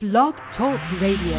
Blog Talk Radio.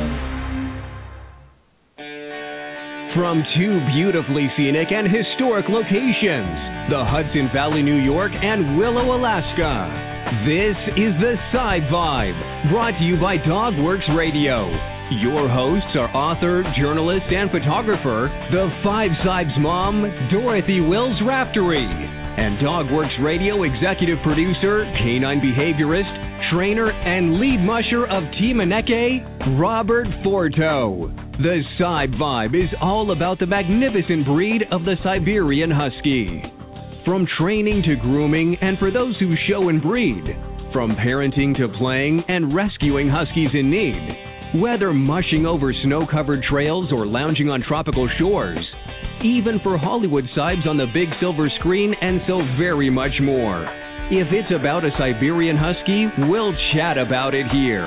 From two beautifully scenic and historic locations, the Hudson Valley, New York, and Willow, Alaska, this is The Side Vibe, brought to you by Dogworks Radio. Your hosts are author, journalist, and photographer, the Five Sibes mom, Dorothy Wills Raftery, and Dogworks Radio executive producer, canine behaviorist, trainer, and lead musher of Team Aneke, Robert Forto. The Side Vibe is all about the magnificent breed of the Siberian Husky. From training to grooming, and for those who show and breed. From parenting to playing and rescuing Huskies in need. Whether mushing over snow-covered trails or lounging on tropical shores. Even for Hollywood Sibes on the big silver screen, and so very much more. If it's about a Siberian Husky, we'll chat about it here.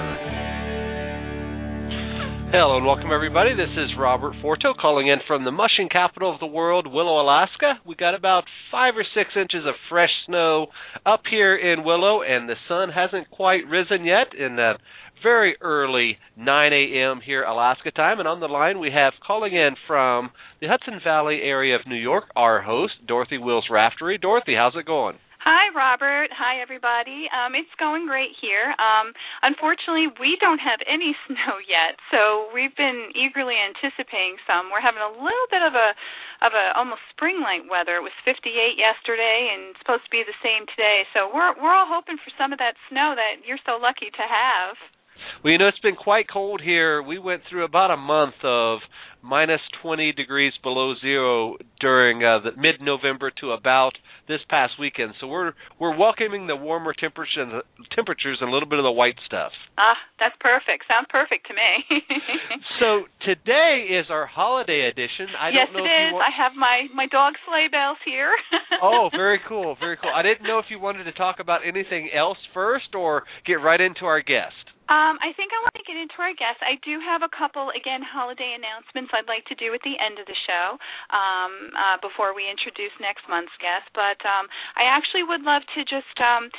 Hello and welcome everybody. This is Robert Forto calling in from the mushing capital of the world, Willow, Alaska. We got about 5 or 6 inches of fresh snow up here in Willow, and the sun hasn't quite risen yet in that very early 9 a.m. here Alaska time. And on the line we have, calling in from the Hudson Valley area of New York, our host, Dorothy Wills Raftery. Dorothy, how's it going? Hi, Robert. Hi, everybody. It's going great here. Unfortunately, we don't have any snow yet, so we've been eagerly anticipating some. We're having a little bit of a almost spring-like weather. It was 58 yesterday, and it's supposed to be the same today. So we're all hoping for some of that snow that you're so lucky to have. Well, you know, it's been quite cold here. We went through about a month of minus 20 degrees below zero during the mid-November to about this past weekend. So we're welcoming the warmer temperatures and a little bit of the white stuff. That's perfect. Sounds perfect to me. So today is our holiday edition. Yes, it is. I have my dog sleigh bells here. Oh, very cool, very cool. I didn't know if you wanted to talk about anything else first or get right into our guest. I think I want to get into our guest. I do have a couple, again, holiday announcements I'd like to do at the end of the show before we introduce next month's guest. But I actually would love to just,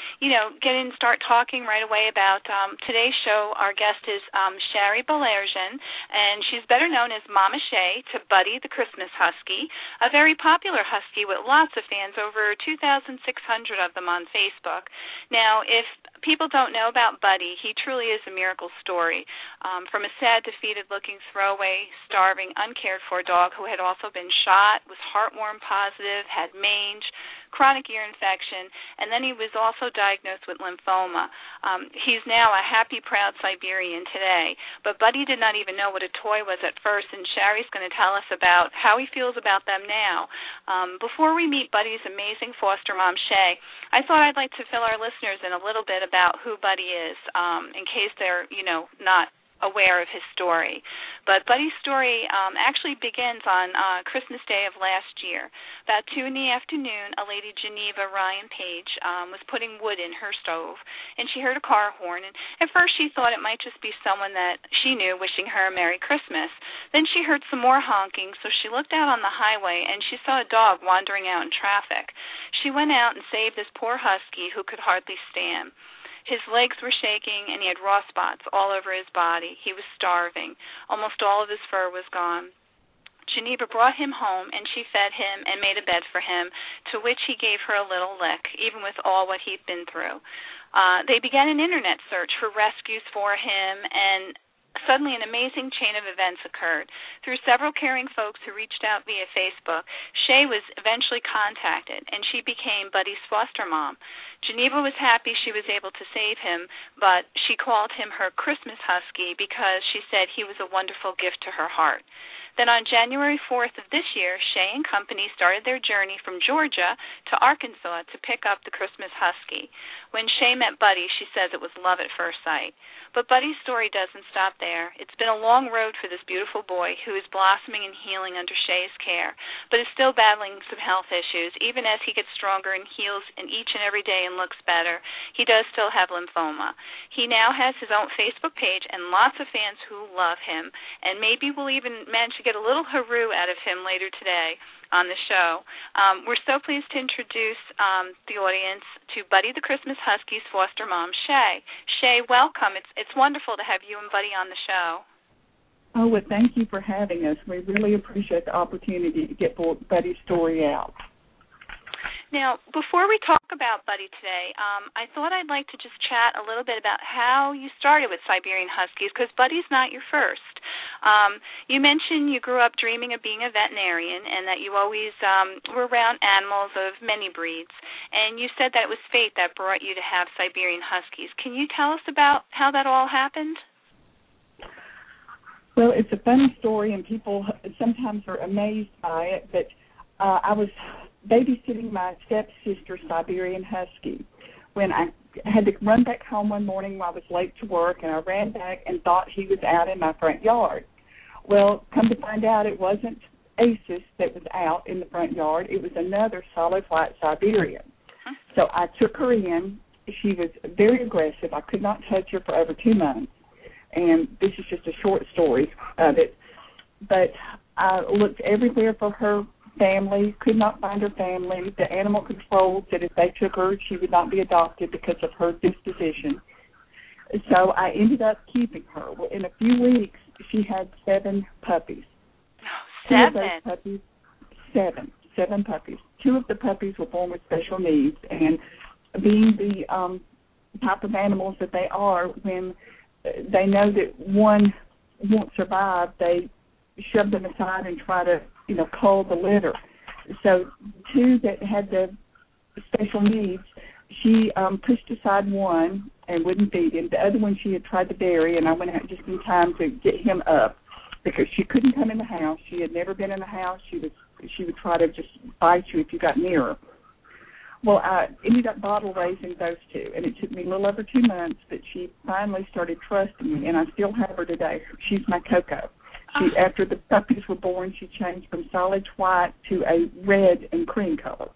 get in and start talking right away about today's show. Our guest is Shari Balerjian, and she's better known as Mama Shay to Buddy the Christmas Husky, a very popular husky with lots of fans, over 2,600 of them on Facebook. Now, if people don't know about Buddy, he truly is a miracle story. From a sad, defeated-looking, throwaway, starving, uncared-for dog who had also been shot, was heartworm positive, had mange, chronic ear infection, and then he was also diagnosed with lymphoma. He's now a happy, proud Siberian today, but Buddy did not even know what a toy was at first, and Shari's going to tell us about how he feels about them now. Before we meet Buddy's amazing foster mom, Shay, I thought I'd like to fill our listeners in a little bit about who Buddy is, in case they're, not aware of his story. But Buddy's story actually begins on Christmas Day of last year. About 2 p.m, a lady, Geneva Ryan Page, was putting wood in her stove, and she heard a car horn. And at first she thought it might just be someone that she knew wishing her a Merry Christmas. Then she heard some more honking, so she looked out on the highway, and she saw a dog wandering out in traffic. She went out and saved this poor husky who could hardly stand. His legs were shaking, and he had raw spots all over his body. He was starving. Almost all of his fur was gone. Geneva brought him home, and she fed him and made a bed for him, to which he gave her a little lick, even with all what he'd been through. They began an Internet search for rescues for him, and suddenly an amazing chain of events occurred. Through several caring folks who reached out via Facebook, Shay was eventually contacted, and she became Buddy's foster mom. Geneva was happy she was able to save him, but she called him her Christmas Husky because she said he was a wonderful gift to her heart. Then on January 4th of this year, Shay and company started their journey from Georgia to Arkansas to pick up the Christmas Husky. When Shay met Buddy, she says it was love at first sight. But Buddy's story doesn't stop there. It's been a long road for this beautiful boy who is blossoming and healing under Shay's care, but is still battling some health issues. Even as he gets stronger and heals in each and every day and looks better, he does still have lymphoma. He now has his own Facebook page and lots of fans who love him, and maybe we'll even manage to get a little hooroo out of him later today on the show. We're so pleased to introduce the audience to Buddy the Christmas Husky's foster mom, Shay. Shay, welcome. It's wonderful to have you and Buddy on the show. Oh, well, thank you for having us. We really appreciate the opportunity to get Buddy's story out. Now, before we talk about Buddy today, I thought I'd like to just chat a little bit about how you started with Siberian Huskies, because Buddy's not your first. You mentioned you grew up dreaming of being a veterinarian and that you always were around animals of many breeds, and you said that it was fate that brought you to have Siberian Huskies. Can you tell us about how that all happened? Well, it's a funny story, and people sometimes are amazed by it, but I was babysitting my stepsister's Siberian Husky when I had to run back home one morning while I was late to work, and I ran back and thought he was out in my front yard. Well, come to find out, it wasn't Aces that was out in the front yard. It was another solid white Siberian. So I took her in. She was very aggressive. I could not touch her for over 2 months, and this is just a short story of it. But I looked everywhere for her family, could not find her family. The animal control said if they took her, she would not be adopted because of her disposition. So I ended up keeping her. Well, in a few weeks, she had 7 puppies. 7? 2 of those puppies, 7 puppies. 2 of the puppies were born with special needs, and being the type of animals that they are, when they know that one won't survive, they shove them aside and try to, cull the litter. So 2 that had the special needs, she pushed aside one and wouldn't feed him. The other one she had tried to bury, and I went out just in time to get him up because she couldn't come in the house. She had never been in the house. She would try to just bite you if you got near her. Well, I ended up bottle raising those 2, and it took me a little over 2 months, but she finally started trusting me, and I still have her today. She's my Coco. After the puppies were born, she changed from solid white to a red and cream color.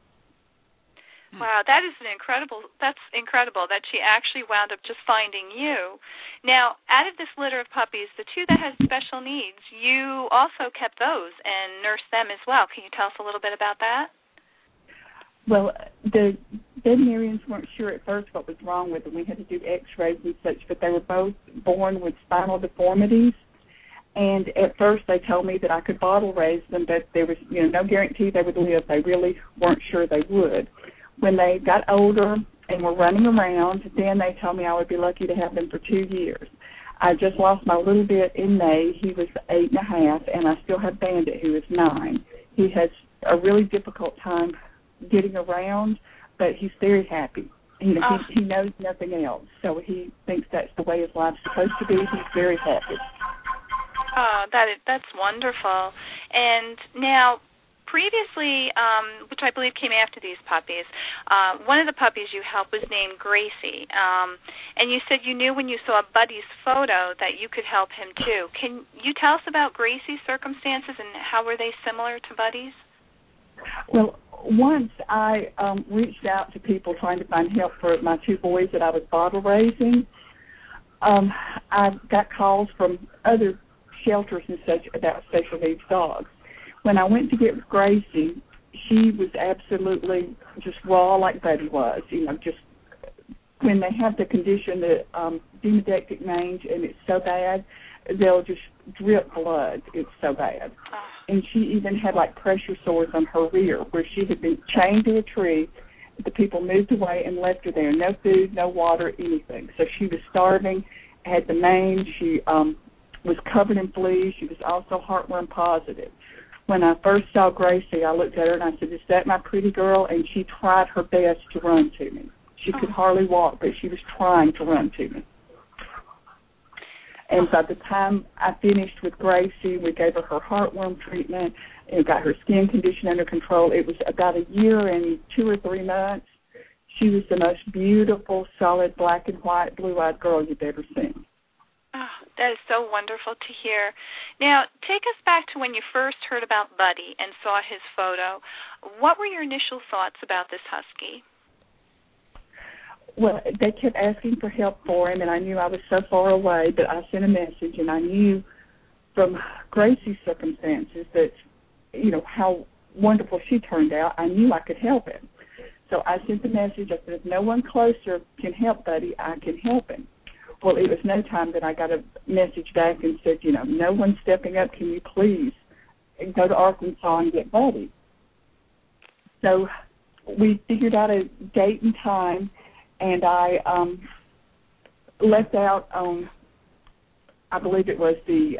Wow, that's incredible that she actually wound up just finding you. Now, out of this litter of puppies, the 2 that had special needs, you also kept those and nursed them as well. Can you tell us a little bit about that? Well, the veterinarians weren't sure at first what was wrong with them. We had to do x-rays and such, but they were both born with spinal deformities. And at first they told me that I could bottle raise them, but there was no guarantee they would live. They really weren't sure they would. When they got older and were running around, then they told me I would be lucky to have them for 2 years. I just lost my little bit in May. He was 8.5, and I still have Bandit, who is 9. He has a really difficult time getting around, but he's very happy. He knows nothing else, so he thinks that's the way his life's supposed to be. He's very happy. Oh, that's wonderful. And now, previously, which I believe came after these puppies, one of the puppies you helped was named Gracie. And you said you knew when you saw Buddy's photo that you could help him too. Can you tell us about Gracie's circumstances and how were they similar to Buddy's? Well, once I reached out to people trying to find help for my 2 boys that I was bottle raising. I got calls from other shelters and such about special needs dogs. When I went to get with Gracie, she was absolutely just raw like Buddy was. Just when they have the condition, the demodectic mange, and it's so bad, they'll just drip blood. It's so bad. And she even had like pressure sores on her rear where she had been chained to a tree. The people moved away and left her there. No food, no water, anything. So she was starving, had the mange. She was covered in fleas. She was also heartworm positive. When I first saw Gracie, I looked at her and I said, "Is that my pretty girl?" And she tried her best to run to me. She could hardly walk, but she was trying to run to me. And by the time I finished with Gracie, we gave her heartworm treatment and got her skin condition under control. It was about a year and 2 or 3 months. She was the most beautiful, solid, black and white, blue-eyed girl you've ever seen. Oh, that is so wonderful to hear. Now, take us back to when you first heard about Buddy and saw his photo. What were your initial thoughts about this husky? Well, they kept asking for help for him, and I knew I was so far away, but I sent a message, and I knew from Gracie's circumstances, that, how wonderful she turned out, I knew I could help him. So I sent the message. I said, if no one closer can help Buddy, I can help him. Well, it was no time that I got a message back and said, no one's stepping up. Can you please go to Arkansas and get Buddy? So we figured out a date and time, and I left out on, I believe it was the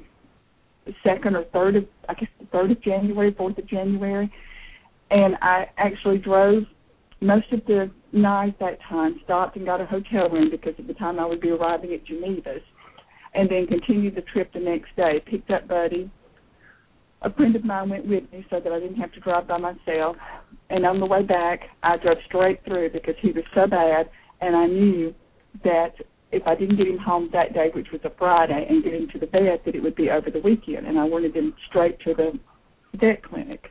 2nd or 3rd of, I guess the 3rd of January, 4th of January, and I actually drove most of the night that time, stopped and got a hotel room because at the time I would be arriving at Geneva's, and then continued the trip the next day, picked up Buddy. A friend of mine went with me so that I didn't have to drive by myself, and on the way back, I drove straight through because he was so bad, and I knew that if I didn't get him home that day, which was a Friday, and get him to the vet, that it would be over the weekend, and I wanted him straight to the vet clinic.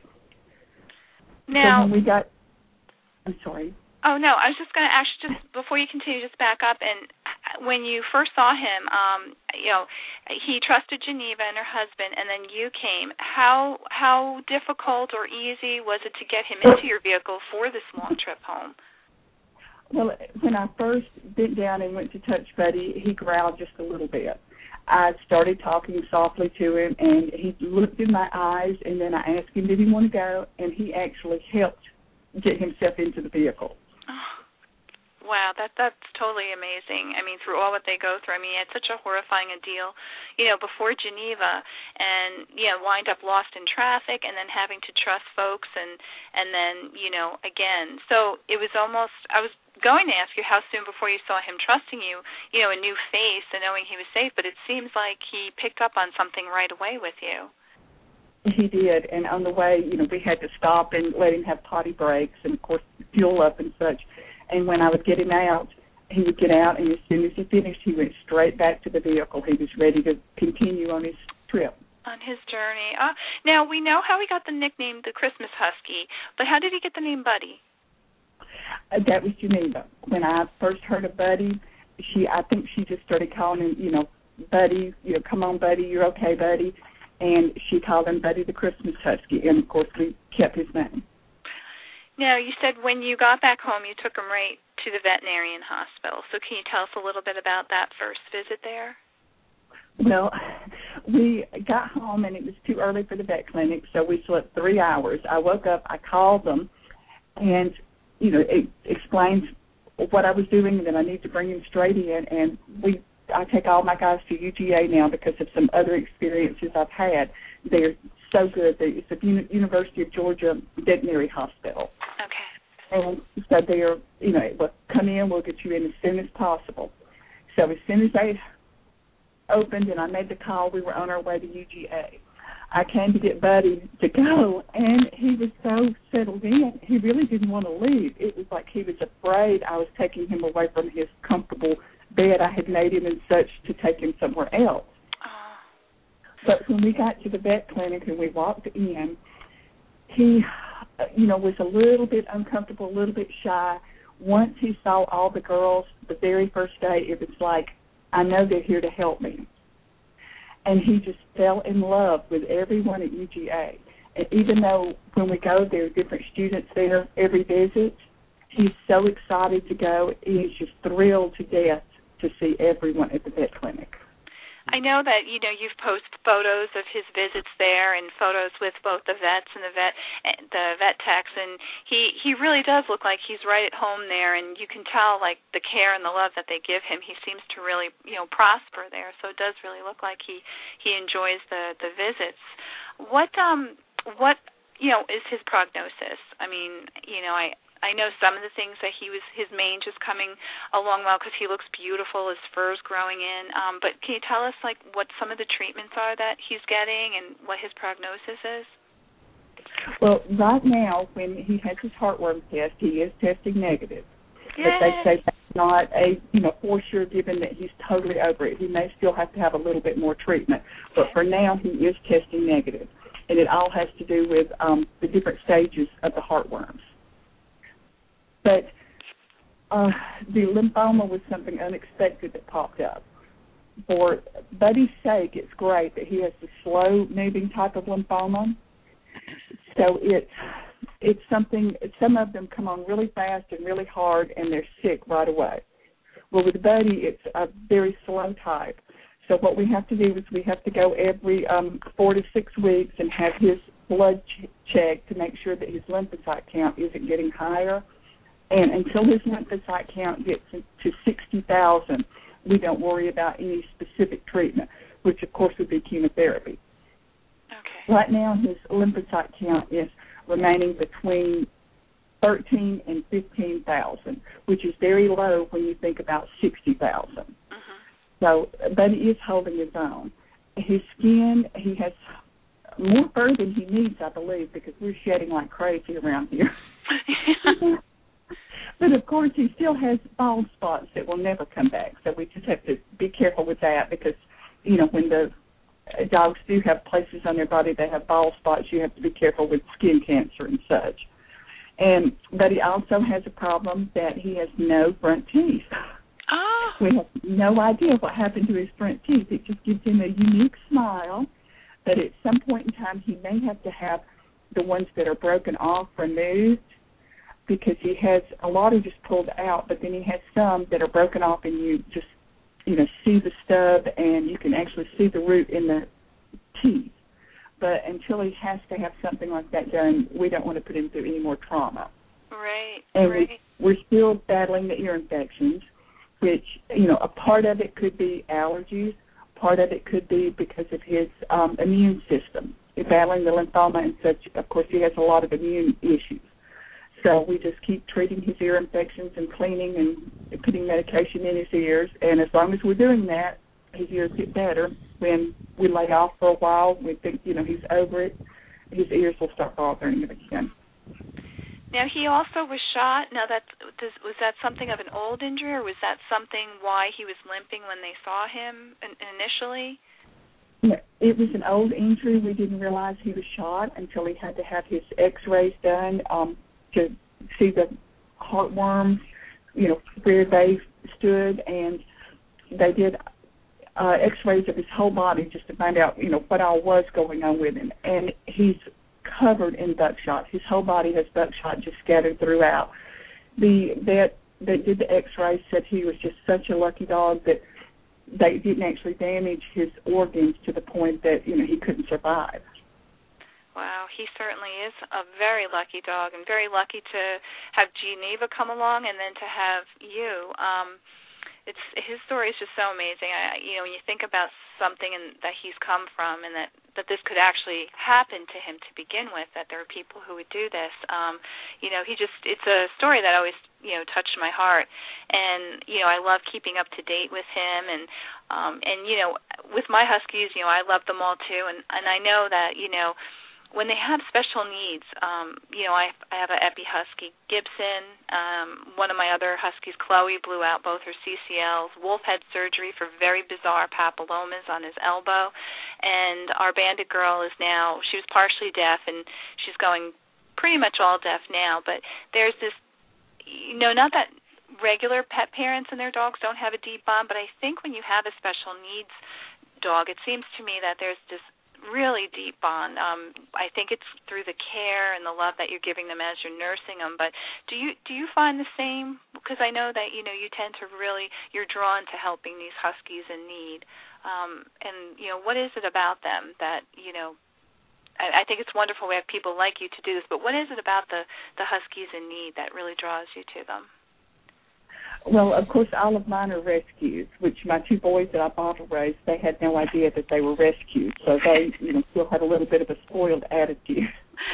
Now, so when we got, I'm sorry. Oh, no, I was just going to ask, just before you continue, just back up. And when you first saw him, he trusted Geneva and her husband, and then you came. How difficult or easy was it to get him into your vehicle for this long trip home? Well, when I first bent down and went to touch Buddy, he growled just a little bit. I started talking softly to him, and he looked in my eyes, and then I asked him, did he want to go? And he actually helped get himself into the vehicle. Oh, wow, that's totally amazing. I mean, through all what they go through, I mean, it's such a horrifying ordeal, before Geneva, and, wind up lost in traffic, and then having to trust folks, and then, again. So it was almost, I was going to ask you how soon before you saw him trusting you, a new face and knowing he was safe, but it seems like he picked up on something right away with you. He did, and on the way, we had to stop and let him have potty breaks and, of course, fuel up and such. And when I would get him out, he would get out, and as soon as he finished, he went straight back to the vehicle. He was ready to continue on his trip. On his journey. Now, we know how he got the nickname the Christmas Husky, but how did he get the name Buddy? That was Geneva. When I first heard of Buddy, I think she just started calling him, Buddy, come on, Buddy, you're okay, Buddy. And she called him Buddy the Christmas Husky, and, of course, we kept his name. Now, you said when you got back home, you took him right to the veterinarian hospital. So can you tell us a little bit about that first visit there? Well, we got home, and it was too early for the vet clinic, so we slept 3 hours. I woke up, I called them, and, it explained what I was doing, and then I need to bring him straight in, and I take all my guys to UGA now because of some other experiences I've had. They're so good. It's the University of Georgia Veterinary Hospital. Okay. And so they're, well, come in, we'll get you in as soon as possible. So as soon as they opened and I made the call, we were on our way to UGA. I came to get Buddy to go, and he was so settled in. He really didn't want to leave. It was like he was afraid I was taking him away from his comfortable bed I had made him and such to take him somewhere else. But when we got to the vet clinic and we walked in, he, was a little bit uncomfortable, a little bit shy. Once he saw all the girls the very first day, it was like, I know they're here to help me. And he just fell in love with everyone at UGA. And even though when we go, there are different students there every visit, he's so excited to go. He's just thrilled to death to see everyone at the vet clinic. I know that, you've posted photos of his visits there and photos with both the vets and the vet techs, and he really does look like he's right at home there, and you can tell, like, the care and the love that they give him. He seems to really, prosper there, so it does really look like he enjoys the visits. What is his prognosis? I mean, I know some of the things that his mange is coming along well because he looks beautiful, his fur's growing in. But can you tell us, like, what some of the treatments are that he's getting and what his prognosis is? Well, right now, when he has his heartworm test, he is testing negative. Yay. But they say that's not a, for sure, given that he's totally over it. He may still have to have a little bit more treatment. But for now, he is testing negative. And it all has to do with the different stages of the heartworms. But the lymphoma was something unexpected that popped up. for Buddy's sake, it's great that he has the slow-moving type of lymphoma. So it's something, some of them come on really fast and really hard, and they're sick right away. Well, with Buddy, it's a very slow type. So what we have to do is we have to go every 4 to 6 weeks and have his blood checked to make sure that his lymphocyte count isn't getting higher. And until his lymphocyte count gets to 60,000, we don't worry about any specific treatment, which, of course, would be chemotherapy. Okay. Right now, his lymphocyte count is remaining between 13 and 15,000, which is very low when you think about 60,000. Mm-hmm. So, but he is holding his own. His skin, he has more fur than he needs, I believe, because we're shedding like crazy around here. But, of course, he still has bald spots that will never come back, so we just have to be careful with that because, you know, when the dogs do have places on their body that have bald spots, you have to be careful with skin cancer and such. But he also has a problem that he has no front teeth. Oh. We have no idea what happened to his front teeth. It just gives him a unique smile, but at some point in time he may have to have the ones that are broken off removed because he has a lot are just pulled out, but then he has some that are broken off and you just, you know, see the stub and you can actually see the root in the teeth. But until he has to have something like that done, we don't want to put him through any more trauma. Right, and right. We're still battling the ear infections, which, you know, a part of it could be allergies, part of it could be because of his immune system. Battling the lymphoma and such, of course, he has a lot of immune issues. So we just keep treating his ear infections and cleaning and putting medication in his ears. And as long as we're doing that, his ears get better. When we lay off for a while, we think, you know, he's over it, his ears will start bothering him again. Now, he also was shot. Now, was that something of an old injury, or was that something why he was limping when they saw him initially? It was an old injury. We didn't realize he was shot until he had to have his x-rays done to see the heartworms, you know, where they stood, and they did x-rays of his whole body just to find out, you know, what all was going on with him. And he's covered in buckshot. His whole body has buckshot just scattered throughout. The vet that did the x-rays said he was just such a lucky dog that they didn't actually damage his organs to the point that, you know, he couldn't survive. Wow, he certainly is a very lucky dog, and very lucky to have Geneva come along and then to have you. His story is just so amazing. You know, when you think about something that he's come from, and that this could actually happen to him to begin with, that there are people who would do this. You know, it's a story that always, you know, touched my heart. And, you know, I love keeping up to date with him, and you know, with my Huskies, you know, I love them all too, and I know that, you know, when they have special needs, you know, I have an Epi Husky, Gibson. One of my other Huskies, Chloe, blew out both her CCLs. Wolf had surgery for very bizarre papillomas on his elbow. And our Bandit girl is now, she was partially deaf, and she's going pretty much all deaf now. But there's this, you know, not that regular pet parents and their dogs don't have a deep bond, but I think when you have a special needs dog, it seems to me that there's this really deep bond. I think it's through the care and the love that you're giving them as you're nursing them. But do you find the same? Because I know that, you know, you tend to really, you're drawn to helping these Huskies in need. And, you know, what is it about them that, you know, I think it's wonderful we have people like you to do this, but what is it about the Huskies in need that really draws you to them? Well, of course, all of mine are rescues, which my two boys that I bottle raised, they had no idea that they were rescued, so they, you know, still had a little bit of a spoiled attitude.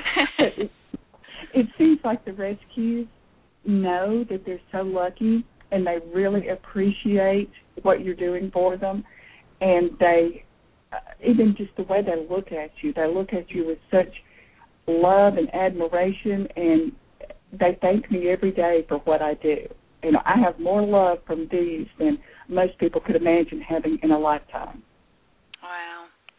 It seems like the rescues know that they're so lucky, and they really appreciate what you're doing for them, and they, even just the way they look at you with such love and admiration, and they thank me every day for what I do. You know, I have more love from these than most people could imagine having in a lifetime. Wow.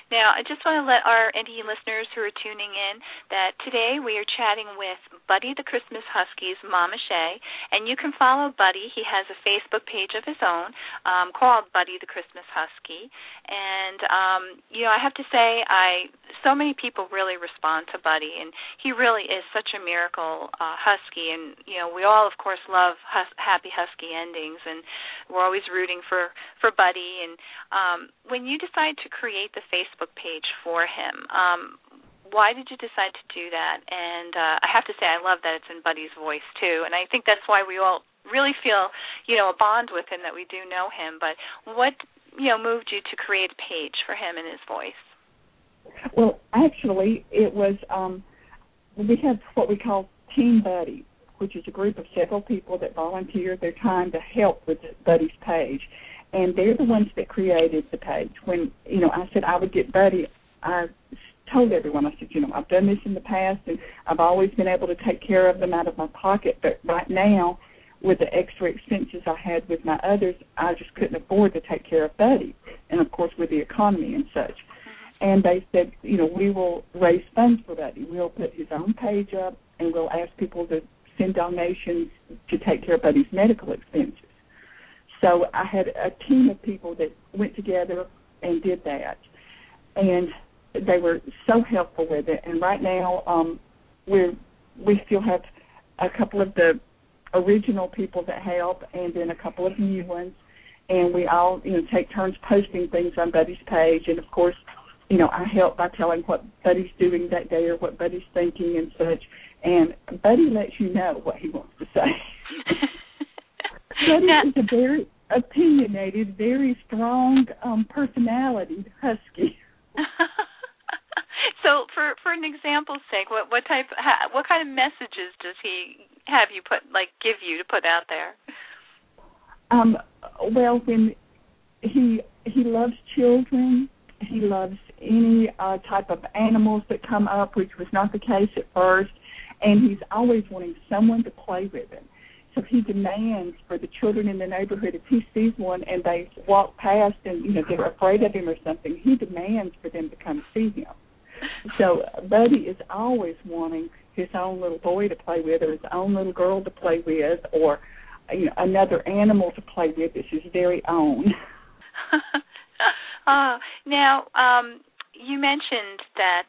Now, I just want to let any listeners who are tuning in that today we are chatting with Buddy the Christmas Husky's Mama Shay, and you can follow Buddy. He has a Facebook page of his own called Buddy the Christmas Husky. And, I have to say, so many people really respond to Buddy, and he really is such a miracle husky. And, we all, of course, love happy husky endings, and we're always rooting for Buddy. And when you decide to create the Facebook page for him, why did you decide to do that? And I have to say, I love that it's in Buddy's voice, too. And I think that's why we all really feel, a bond with him, that we do know him. But what, moved you to create a page for him in his voice? Well, actually, it was, we have what we call Team Buddy, which is a group of several people that volunteer their time to help with Buddy's page. And they're the ones that created the page. When, I said I would get Buddy, I told everyone, I said, I've done this in the past, and I've always been able to take care of them out of my pocket, but right now, with the extra expenses I had with my others, I just couldn't afford to take care of Buddy, and, of course, with the economy and such. And they said, we will raise funds for Buddy. We'll put his own page up, and we'll ask people to send donations to take care of Buddy's medical expenses. So I had a team of people that went together and did that, and they were so helpful with it. And right now we still have a couple of the original people that help, and then a couple of new ones, and we all take turns posting things on Buddy's page. And of course, I help by telling what Buddy's doing that day or what Buddy's thinking and such. And Buddy lets you know what he wants to say. Buddy is a very opinionated, very strong personality husky. So, for an example's sake, what kind of messages does he have you give you to put out there? Well, when he loves children, he loves any type of animals that come up, which was not the case at first, and he's always wanting someone to play with him. So he demands for the children in the neighborhood, if he sees one and they walk past and, they're afraid of him or something, he demands for them to come see him. So Buddy is always wanting his own little boy to play with, or his own little girl to play with, or another animal to play with. It's his very own. Now, you mentioned that,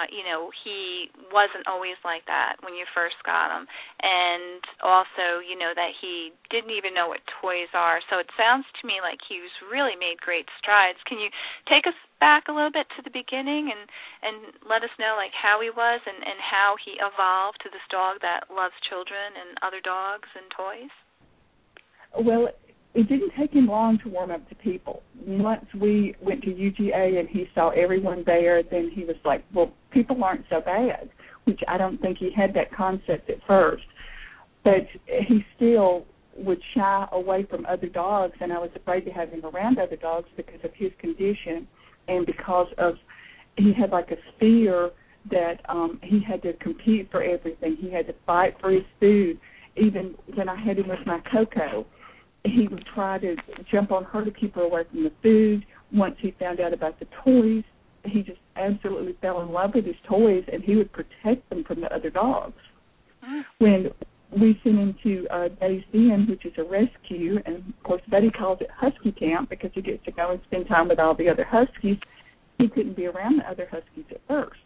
he wasn't always like that when you first got him, and also, that he didn't even know what toys are. So it sounds to me like he's really made great strides. Can you take us back a little bit to the beginning and let us know, how he was and how he evolved to this dog that loves children and other dogs and toys? Well, it didn't take him long to warm up to people. Once we went to UGA and he saw everyone there, then he was like, well, people aren't so bad, which I don't think he had that concept at first. But he still would shy away from other dogs, and I was afraid to have him around other dogs because of his condition and because of he had a fear that he had to compete for everything. He had to fight for his food. Even when I had him with my Coco, he would try to jump on her to keep her away from the food. Once he found out about the toys, he just absolutely fell in love with his toys, and he would protect them from the other dogs. When we sent him to Days Den, which is a rescue, and, of course, Buddy calls it Husky Camp because he gets to go and spend time with all the other Huskies, he couldn't be around the other Huskies at first.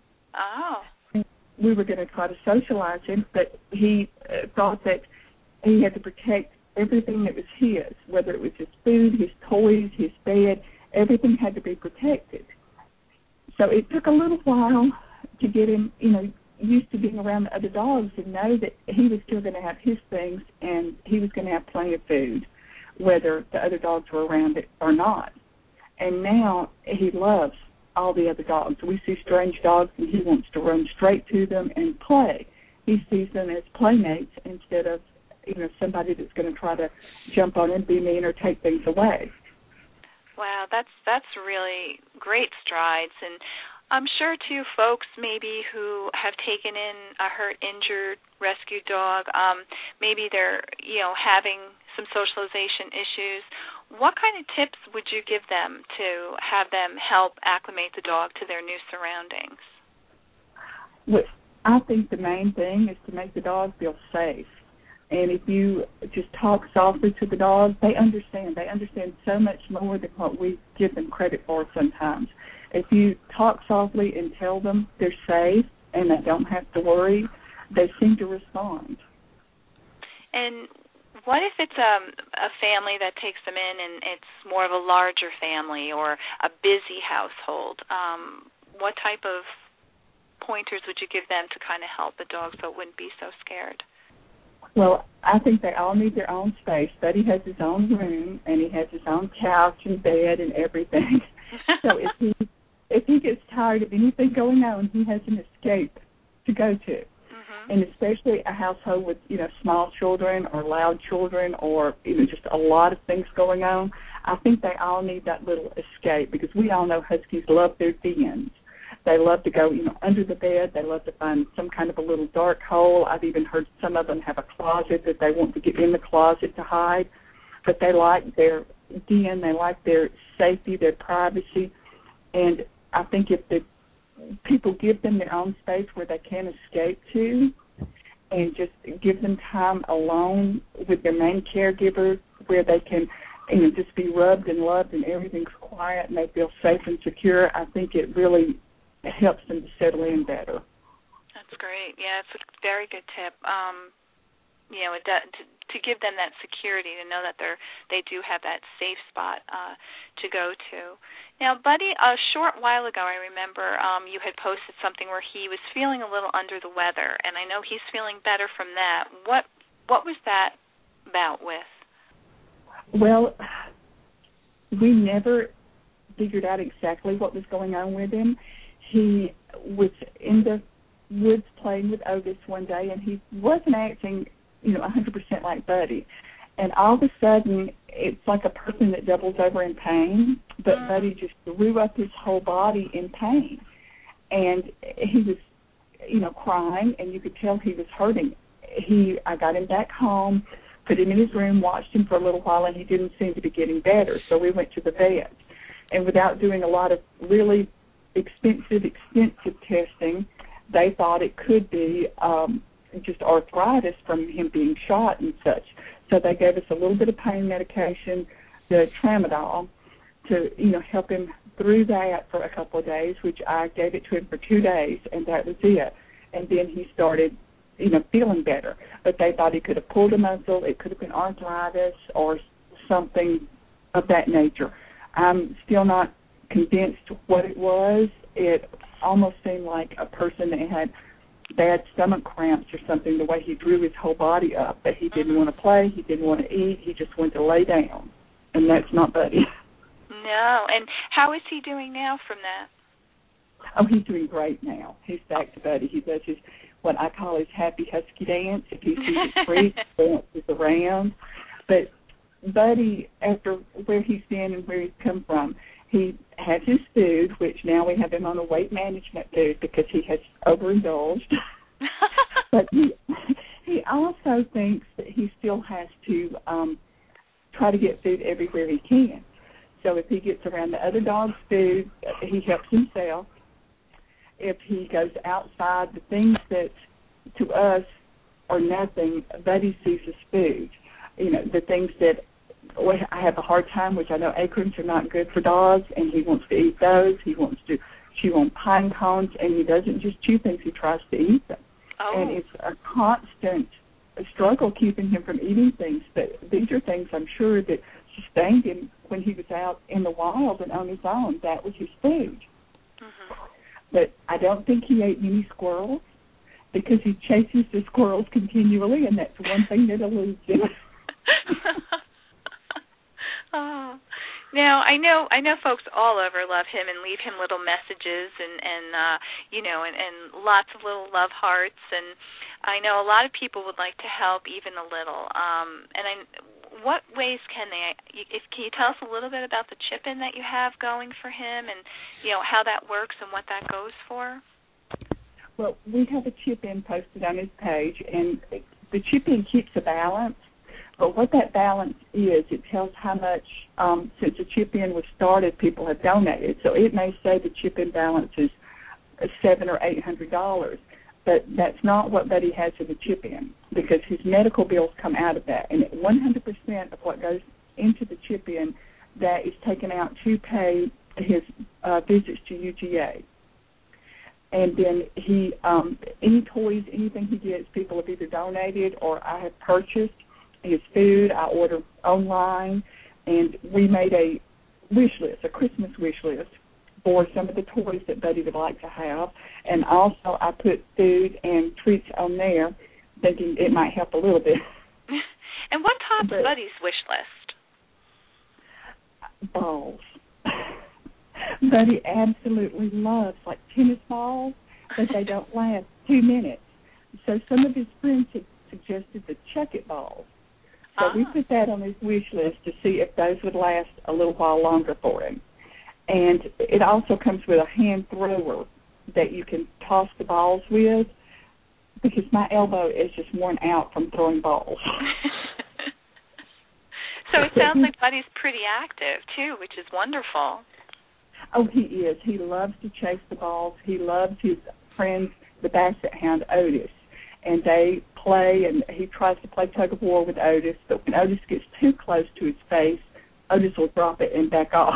Oh. We were going to try to socialize him, but he thought that he had to protect everything that was his, whether it was his food, his toys, his bed, everything had to be protected. So it took a little while to get him, used to being around the other dogs and know that he was still going to have his things and he was going to have plenty of food, whether the other dogs were around it or not. And now he loves all the other dogs. We see strange dogs and he wants to run straight to them and play. He sees them as playmates instead of somebody that's going to try to jump on and be mean or take things away. Wow, that's really great strides. And I'm sure, too, folks maybe who have taken in a hurt, injured, rescued dog, maybe they're, having some socialization issues. what kind of tips would you give them to have them help acclimate the dog to their new surroundings? Well, I think the main thing is to make the dog feel safe. And if you just talk softly to the dog, they understand. They understand so much more than what we give them credit for sometimes. If you talk softly and tell them they're safe and they don't have to worry, they seem to respond. And what if it's a family that takes them in and it's more of a larger family or a busy household? What type of pointers would you give them to kind of help the dog so it wouldn't be so scared? Well, I think they all need their own space. Buddy has his own room, and he has his own couch and bed and everything. So if he gets tired of anything going on, he has an escape to go to. Mm-hmm. And especially a household with, small children or loud children or, just a lot of things going on, I think they all need that little escape because we all know Huskies love their dens. They love to go, under the bed. They love to find some kind of a little dark hole. I've even heard some of them have a closet that they want to get in the closet to hide. But they like their den. They like their safety, their privacy. And I think if the people give them their own space where they can escape to and just give them time alone with their main caregiver where they can just be rubbed and loved and everything's quiet and they feel safe and secure, I think it really helps them to settle in better. That's great. Yeah, it's a very good tip. To give them that security, to know that they do have that safe spot to go to. Now, Buddy, a short while ago, I remember you had posted something where he was feeling a little under the weather, and I know he's feeling better from that. What was that bout with? Well, we never figured out exactly what was going on with him. He was in the woods playing with Otis one day, and he wasn't acting, 100% like Buddy. And all of a sudden, it's like a person that doubles over in pain, but Buddy just threw up his whole body in pain. And he was, crying, and you could tell he was hurting. I got him back home, put him in his room, watched him for a little while, and he didn't seem to be getting better. So we went to the vet. And without doing a lot of really extensive testing, they thought it could be just arthritis from him being shot and such. So they gave us a little bit of pain medication, the Tramadol, to help him through that for a couple of days, which I gave it to him for 2 days, and that was it. And then he started feeling better. But they thought he could have pulled a muscle, it could have been arthritis or something of that nature. I'm still not convinced what it was. It almost seemed like a person that had bad stomach cramps or something, the way he drew his whole body up, but he didn't want to play, he didn't want to eat, he just wanted to lay down, and that's not Buddy. No, and how is he doing now from that? Oh, he's doing great now. He's back to Buddy. He does what I call his happy husky dance. If he sees a treat, he dances around. But Buddy, after where he's been and where he's come from, he has his food, which now we have him on a weight management food because he has overindulged. But he also thinks that he still has to try to get food everywhere he can. So if he gets around the other dog's food, he helps himself. If he goes outside, the things that to us are nothing, Buddy sees as food. The things that I have a hard time, which I know acorns are not good for dogs, and he wants to eat those. He wants to chew on pine cones, and he doesn't just chew things, he tries to eat them. Oh. And it's a constant struggle keeping him from eating things. But these are things I'm sure that sustained him when he was out in the wild and on his own. That was his food. Mm-hmm. But I don't think he ate many squirrels because he chases the squirrels continually, and that's one thing that eludes him. Oh. Now I know folks all over love him and leave him little messages and lots of little love hearts, and I know a lot of people would like to help even a little. What ways can they? Can you tell us a little bit about the chip-in that you have going for him, and how that works and what that goes for? Well, we have a chip-in posted on his page, and the chip-in keeps a balance. But what that balance is, it tells how much, since the chip-in was started, people have donated. So it may say the chip-in balance is $700 or $800, but that's not what Buddy has in the chip-in, because his medical bills come out of that. And 100% of what goes into the chip-in, that is taken out to pay his visits to UGA. And then he, any toys, anything he gets, people have either donated or I have purchased. His food, I order online, and we made a wish list, a Christmas wish list, for some of the toys that Buddy would like to have. And also I put food and treats on there, thinking it might help a little bit. And what tops Buddy's wish list? Balls. Buddy absolutely loves, like, tennis balls, but they don't last 2 minutes. So some of his friends had suggested the Chuck-It balls. So we put that on his wish list to see if those would last a little while longer for him. And it also comes with a hand thrower that you can toss the balls with, because my elbow is just worn out from throwing balls. So it sounds like Buddy's pretty active, too, which is wonderful. Oh, he is. He loves to chase the balls. He loves his friend, the basset hound, Otis. And they play, and he tries to play tug-of-war with Otis, but when Otis gets too close to his face, Otis will drop it and back off.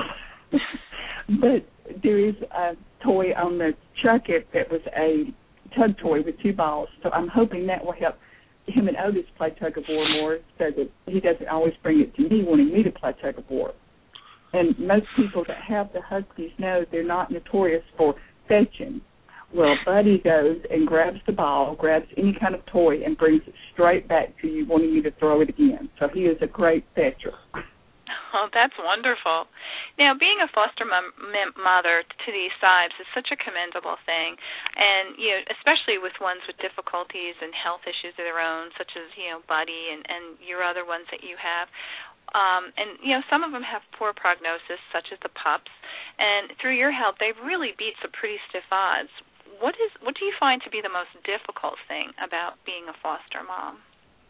But there is a toy on the Chuck-It that was a tug toy with 2 balls, so I'm hoping that will help him and Otis play tug-of-war more, so that he doesn't always bring it to me wanting me to play tug-of-war. And most people that have the Huskies know they're not notorious for fetching. Well, Buddy goes and grabs the ball, grabs any kind of toy, and brings it straight back to you, wanting you to throw it again. So he is a great fetcher. Oh, that's wonderful. Now, being a foster mother to these Sibes is such a commendable thing, and especially with ones with difficulties and health issues of their own, such as Buddy and your other ones that you have. And some of them have poor prognosis, such as the pups, and through your help, they've really beat some pretty stiff odds. What do you find to be the most difficult thing about being a foster mom?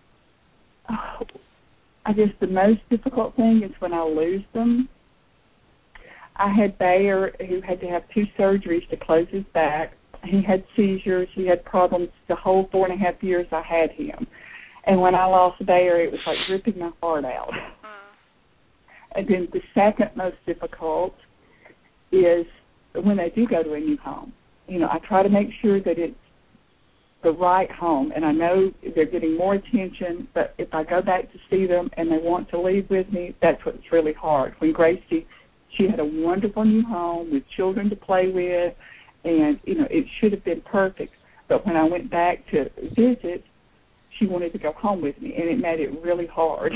Oh, I guess the most difficult thing is when I lose them. I had Bayer, who had to have 2 surgeries to close his back. He had seizures. He had problems the whole 4.5 years I had him. And when I lost Bayer, it was like ripping my heart out. And then the second most difficult is when they do go to a new home. I try to make sure that it's the right home, and I know they're getting more attention, but if I go back to see them and they want to leave with me, that's what's really hard. When Gracie, she had a wonderful new home with children to play with, and, it should have been perfect. But when I went back to visit, she wanted to go home with me, and it made it really hard.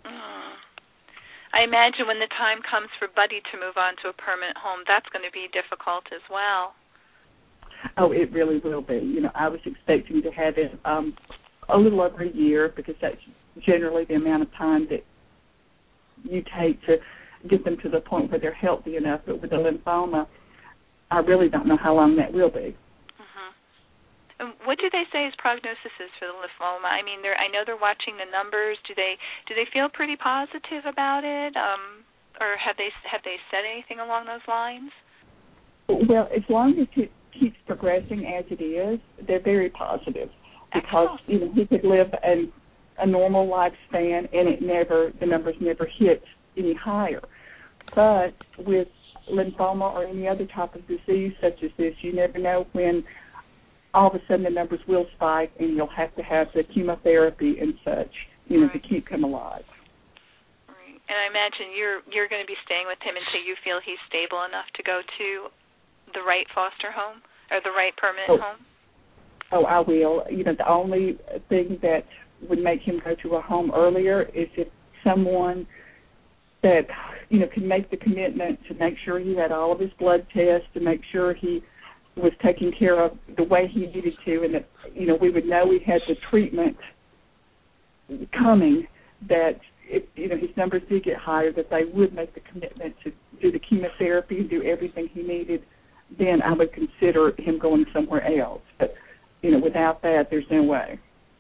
I imagine when the time comes for Buddy to move on to a permanent home, that's going to be difficult as well. Oh, it really will be. I was expecting to have it a little over a year, because that's generally the amount of time that you take to get them to the point where they're healthy enough. But with the lymphoma, I really don't know how long that will be. And what do they say his prognosis is for the lymphoma? I mean, I know they're watching the numbers. Do they feel pretty positive about it, or have they said anything along those lines? Well, as long as it keeps progressing as it is, they're very positive, because he could live a normal lifespan, and the numbers never hit any higher. But with lymphoma or any other type of disease such as this, you never know when all of a sudden the numbers will spike, and you'll have to have the chemotherapy and such, to keep him alive. Right. And I imagine you're going to be staying with him until you feel he's stable enough to go to the right foster home or the right permanent home? Oh, I will. The only thing that would make him go to a home earlier is if someone that, can make the commitment to make sure he had all of his blood tests, to make sure he was taken care of the way he needed to, and that, we would know we had the treatment coming, that if, his numbers did get higher, that they would make the commitment to do the chemotherapy and do everything he needed. Then I would consider him going somewhere else. But, without that, there's no way.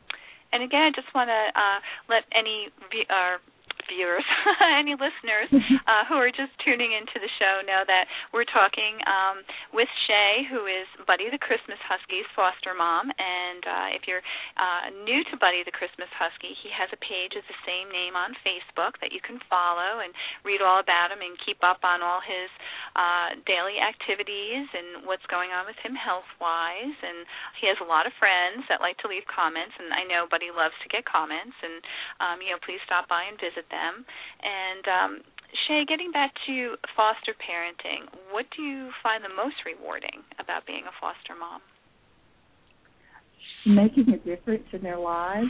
And again, I just want to let any viewers, any listeners who are just tuning into the show know that we're talking with Shay, who is Buddy the Christmas Husky's foster mom. And if you're new to Buddy the Christmas Husky, he has a page of the same name on Facebook that you can follow and read all about him and keep up on all his daily activities and what's going on with him health-wise. And he has a lot of friends that like to leave comments, and I know Buddy loves to get comments. And, please stop by and visit them. And Shay, getting back to foster parenting, what do you find the most rewarding about being a foster mom? Making a difference in their lives.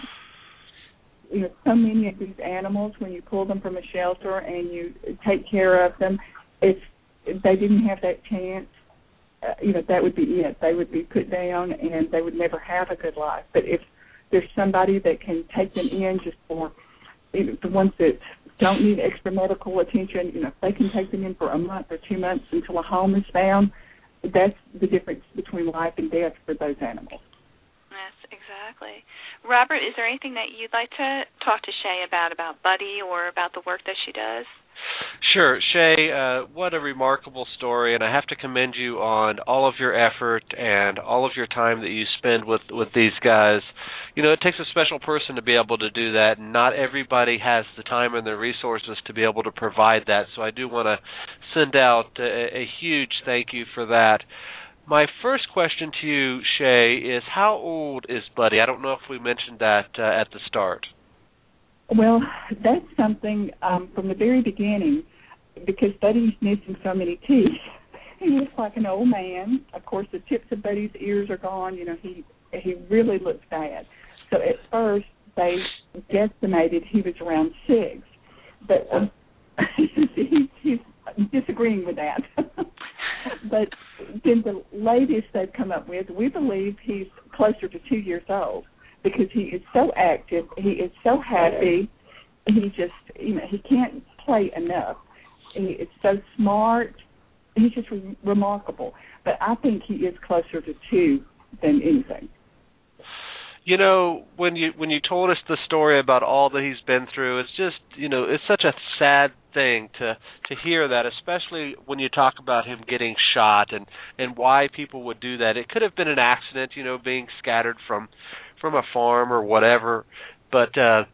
So many of these animals, when you pull them from a shelter and you take care of them, if they didn't have that chance, that would be it. They would be put down and they would never have a good life. But if there's somebody that can take them in just for the ones that don't need extra medical attention, if they can take them in for a month or 2 months until a home is found, that's the difference between life and death for those animals. Yes, exactly. Robert, is there anything that you'd like to talk to Shay about Buddy or about the work that she does? Sure. Shay, what a remarkable story, and I have to commend you on all of your effort and all of your time that you spend with these guys. It takes a special person to be able to do that, and not everybody has the time and the resources to be able to provide that, so I do want to send out a huge thank you for that. My first question to you, Shay, is how old is Buddy? I don't know if we mentioned that at the start. Well, that's something from the very beginning, because Buddy's missing so many teeth. He looks like an old man. Of course, the tips of Buddy's ears are gone. He really looks bad. So at first, they guesstimated he was around 6. But he's disagreeing with that. But then the latest they've come up with, we believe he's closer to 2 years old, because he is so active, he is so happy, he just, he can't play enough. He is so smart, he's just remarkable. But I think he is closer to 2 than anything. When you told us the story about all that he's been through, it's just, it's such a sad thing to hear that, especially when you talk about him getting shot and why people would do that. It could have been an accident, being scattered from a farm or whatever, but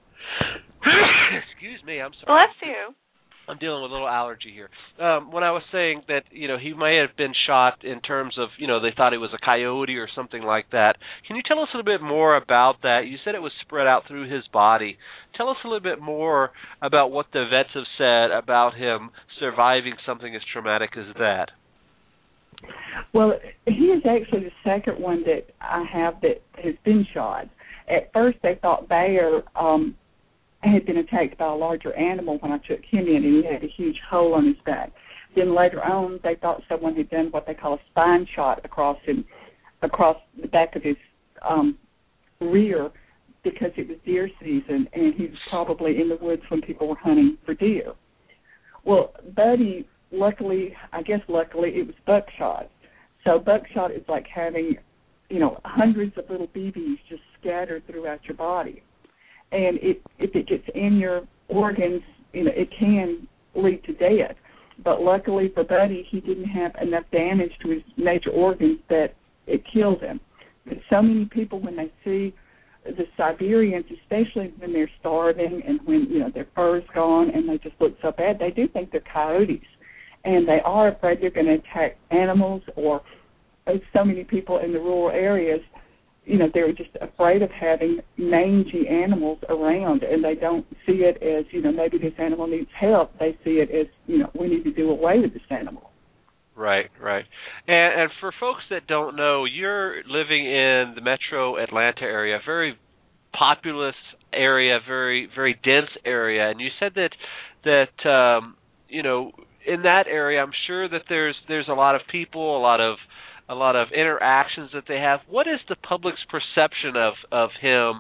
excuse me, I'm sorry. Bless you. I'm dealing with a little allergy here. When I was saying that, he may have been shot in terms of, they thought it was a coyote or something like that. Can you tell us a little bit more about that? You said it was spread out through his body. Tell us a little bit more about what the vets have said about him surviving something as traumatic as that. Well, he is actually the second one that I have that has been shot. At first, they thought Bear had been attacked by a larger animal when I took him in, and he had a huge hole on his back. Then later on, they thought someone had done what they call a spine shot across the back of his rear, because it was deer season, and he was probably in the woods when people were hunting for deer. Well, Buddy, luckily, it was buckshot. So buckshot is like having, hundreds of little BBs just scattered throughout your body. And if it gets in your organs, it can lead to death. But luckily for Buddy, he didn't have enough damage to his major organs that it killed him. But so many people, when they see the Siberians, especially when they're starving and when, their fur's gone and they just look so bad, they do think they're coyotes. And they are afraid they're going to attack animals, or so many people in the rural areas, they're just afraid of having mangy animals around, and they don't see it as, maybe this animal needs help. They see it as, we need to do away with this animal. Right. And for folks that don't know, you're living in the metro Atlanta area, very populous area, very, very dense area, and you said that in that area, I'm sure that there's a lot of people, a lot of interactions that they have. What is the public's perception of him,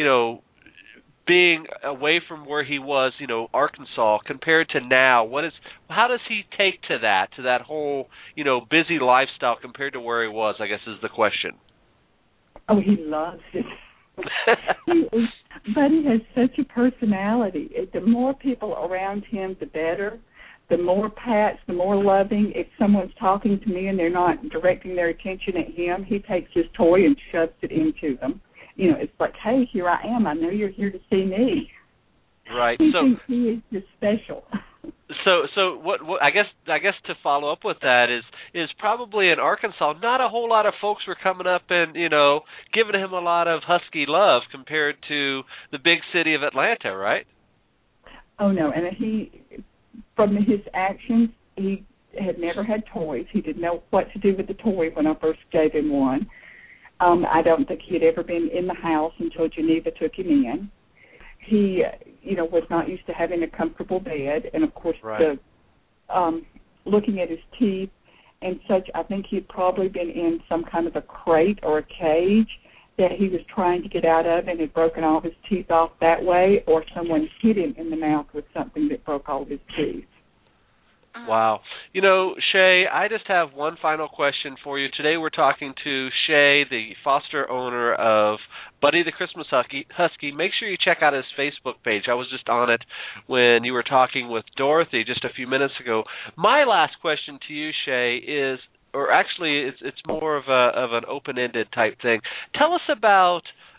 being away from where he was, Arkansas, compared to now? How does he take to that whole, busy lifestyle compared to where he was, I guess is the question. Oh, he loves it. Buddy has such a personality. The more people around him, the better. The more pats, the more loving. If someone's talking to me and they're not directing their attention at him, he takes his toy and shoves it into them. You know, it's like, hey, here I am. I know you're here to see me. Right. He thinks he is just special. So what I guess to follow up with that is probably in Arkansas, not a whole lot of folks were coming up and, you know, giving him a lot of husky love compared to the big city of Atlanta, right? Oh no, and from his actions, he had never had toys. He didn't know what to do with the toy when I first gave him one. I don't think he had ever been in the house until Geneva took him in. He, you know, was not used to having a comfortable bed, and of course, right. Looking at his teeth and such, I think he'd probably been in some kind of a crate or a cage that he was trying to get out of and had broken all his teeth off that way, or someone hit him in the mouth with something that broke all of his teeth. Wow. You know, Shay, I just have one final question for you. Today we're talking to Shay, the foster owner of Buddy the Christmas Husky. Make sure you check out his Facebook page. I was just on it when you were talking with Dorothy just a few minutes ago. My last question to you, Shay, is, or actually it's more of an open-ended type thing. Tell us about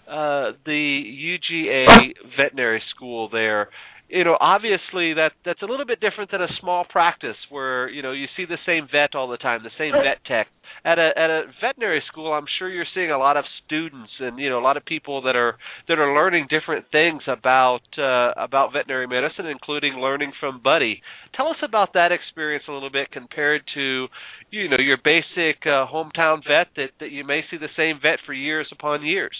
the UGA veterinary school there. You know, obviously that's a little bit different than a small practice where, you know, you see the same vet all the time, the same vet tech. At a veterinary school, I'm sure you're seeing a lot of students and, you know, a lot of people that are learning different things about veterinary medicine, including learning from Buddy. Tell us about that experience a little bit compared to, you know, your basic hometown vet that you may see the same vet for years upon years.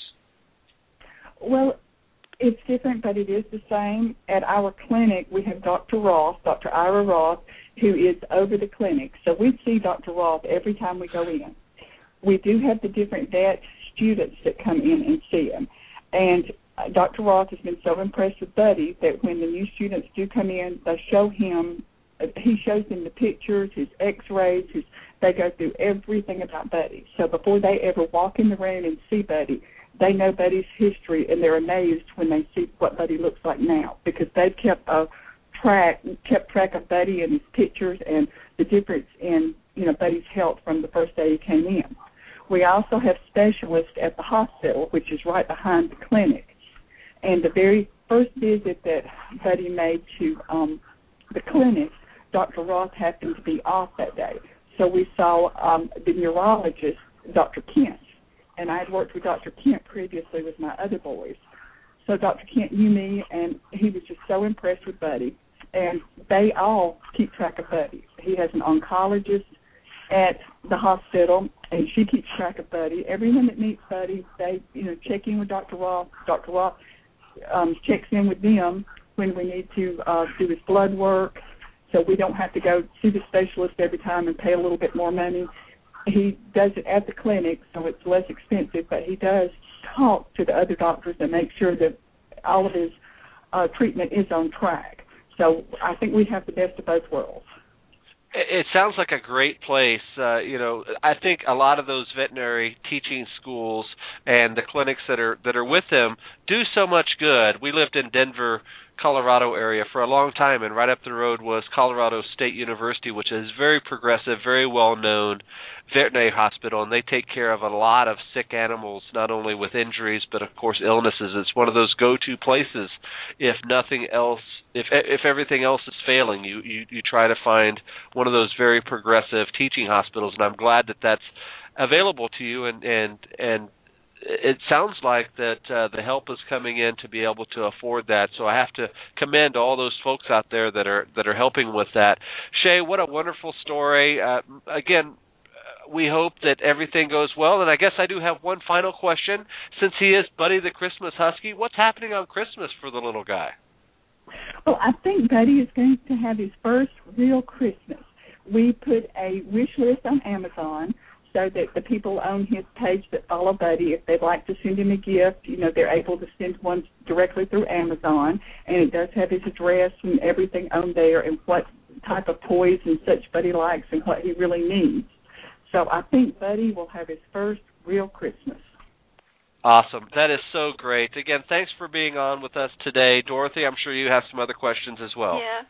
Well, it's different, but it is the same. At our clinic, we have Dr. Ira Roth, who is over the clinic. So we see Dr. Roth every time we go in. We do have the different vet students that come in and see him. And Dr. Roth has been so impressed with Buddy that when the new students do come in, they show him, he shows them the pictures, his x-rays, they go through everything about Buddy. So before they ever walk in the room and see Buddy, they know Buddy's history, and they're amazed when they see what Buddy looks like now, because they've kept track of Buddy and his pictures and the difference in, you know, Buddy's health from the first day he came in. We also have specialists at the hospital, which is right behind the clinic. And the very first visit that Buddy made to the clinic, Dr. Roth happened to be off that day. So we saw the neurologist, Dr. Kent. And I had worked with Dr. Kent previously with my other boys. So Dr. Kent knew me, and he was just so impressed with Buddy. And they all keep track of Buddy. He has an oncologist at the hospital, and she keeps track of Buddy. Everyone that meets Buddy, they, you know, check in with Dr. Roth. Dr. Roth checks in with them when we need to do his blood work, so we don't have to go see the specialist every time and pay a little bit more money. He does it at the clinic, so it's less expensive, but he does talk to the other doctors and make sure that all of his treatment is on track. So I think we have the best of both worlds. It sounds like a great place. You know, I think a lot of those veterinary teaching schools and the clinics that are with them do so much good. We lived in Denver, Colorado area for a long time, and right up the road was Colorado State University, which is very progressive, very well-known veterinary hospital, and they take care of a lot of sick animals, not only with injuries, but of course illnesses. It's one of those go-to places. If nothing else, if everything else is failing, you try to find one of those very progressive teaching hospitals, and I'm glad that that's available to you, and it sounds like that the help is coming in to be able to afford that. So I have to commend all those folks out there that are helping with that. Shay, what a wonderful story. Again, we hope that everything goes well. And I guess I do have one final question. Since he is Buddy the Christmas Husky, what's happening on Christmas for the little guy? Well, I think Buddy is going to have his first real Christmas. We put a wish list on Amazon so that the people on his page that follow Buddy, if they'd like to send him a gift, you know, they're able to send one directly through Amazon, and it does have his address and everything on there and what type of toys and such Buddy likes and what he really needs. So I think Buddy will have his first real Christmas. Awesome. That is so great. Again, thanks for being on with us today. Dorothy, I'm sure you have some other questions as well. Yeah.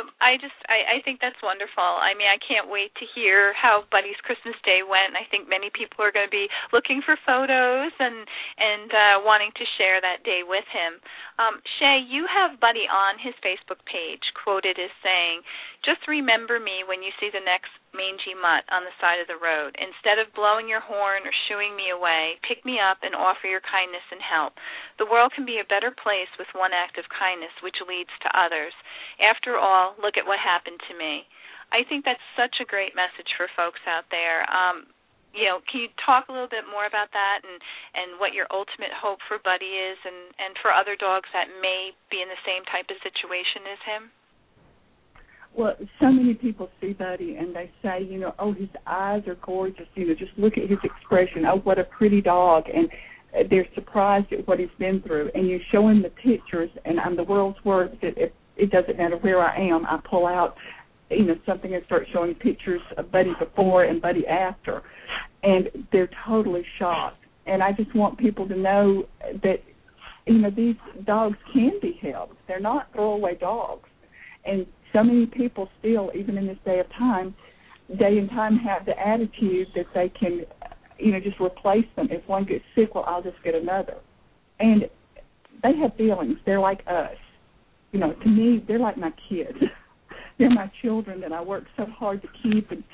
I think that's wonderful. I mean, I can't wait to hear how Buddy's Christmas Day went. I think many people are going to be looking for photos and wanting to share that day with him. Shay, you have Buddy on his Facebook page quoted as saying, "Just remember me when you see the next mangy mutt on the side of the road. Instead of blowing your horn or shooing me away, pick me up and offer your kindness and help. The world can be a better place with one act of kindness which leads to others. After all, look at what happened to me." I think that's such a great message for folks out there. Can you talk a little bit more about that and what your ultimate hope for Buddy is and for other dogs that may be in the same type of situation as him? Well, so many people see Buddy and they say, oh, his eyes are gorgeous. Just look at his expression. Oh, what a pretty dog. And they're surprised at what he's been through. And you show him the pictures, and I'm the world's worst. It doesn't matter where I am. I pull out, something and start showing pictures of Buddy before and Buddy after. And they're totally shocked. And I just want people to know that, these dogs can be helped. They're not throwaway dogs. And so many people still, even in this day and time, have the attitude that they can, just replace them. If one gets sick, well, I'll just get another. And they have feelings. They're like us. To me, they're like my kids. They're my children that I work so hard to keep. And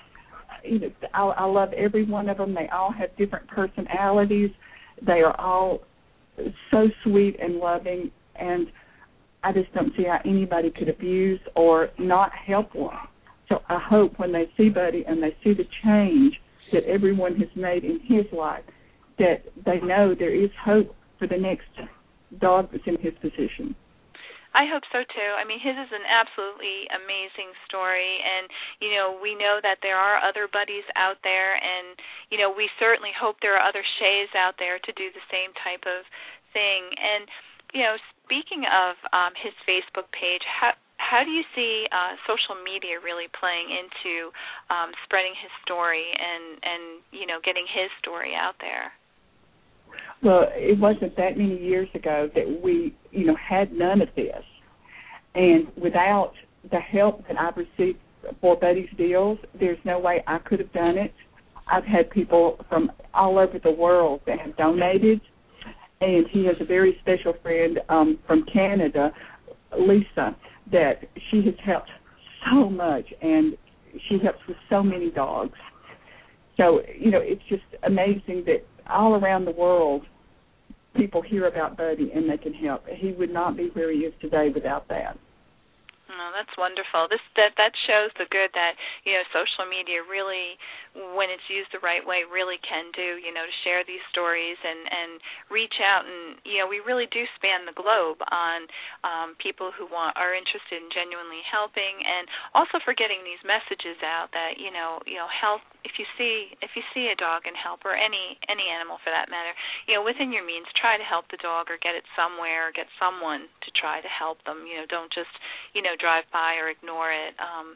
I love every one of them. They all have different personalities. They are all so sweet and loving, and I just don't see how anybody could abuse or not help one. So I hope when they see Buddy and they see the change that everyone has made in his life, that they know there is hope for the next dog that's in his position. I hope so, too. I mean, his is an absolutely amazing story, and, we know that there are other Buddies out there, and, we certainly hope there are other Shays out there to do the same type of thing. And, speaking of his Facebook page, how do you see social media really playing into spreading his story and getting his story out there? Well, it wasn't that many years ago that we, had none of this. And without the help that I've received for Buddy's deals, there's no way I could have done it. I've had people from all over the world that have donated. And he has a very special friend from Canada, Lisa, that she has helped so much, and she helps with so many dogs. So, it's just amazing that all around the world people hear about Buddy and they can help. He would not be where he is today without that. Oh, that's wonderful. That shows the good that, social media really, when it's used the right way, really can do, to share these stories and reach out. And, we really do span the globe on people who are interested in genuinely helping, and also for getting these messages out that, help, if you see a dog and help, or any animal for that matter, within your means, try to help the dog or get it somewhere or get someone to try to help them. Don't just, drive by or ignore it.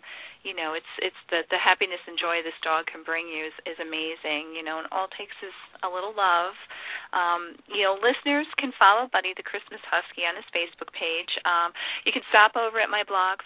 It's the happiness and joy this dog can bring you is amazing, and all it takes is a little love. Listeners can follow Buddy the Christmas Husky on his Facebook page. You can stop over at my blog,